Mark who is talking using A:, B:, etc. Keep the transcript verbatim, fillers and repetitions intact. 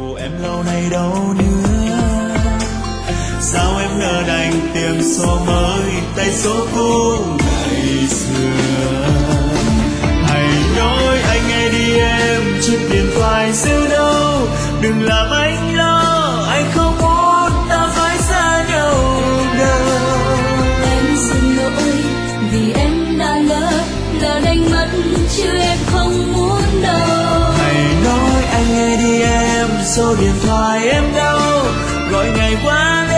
A: của em lâu nay đâu nữa, sao em nỡ đành tìm số mới tay số cũ ngày xưa. Hãy nói anh nghe đi em, chiếc điện thoại giữ đâu, đừng làm anh lo, anh không muốn ta phải xa nhau đâu.
B: Em xin lỗi vì em đã ngỡ, lỡ đánh mất chứ em không muốn đâu.
A: Hãy nói anh nghe đi em, số điện thoại em đâu, gọi ngày qua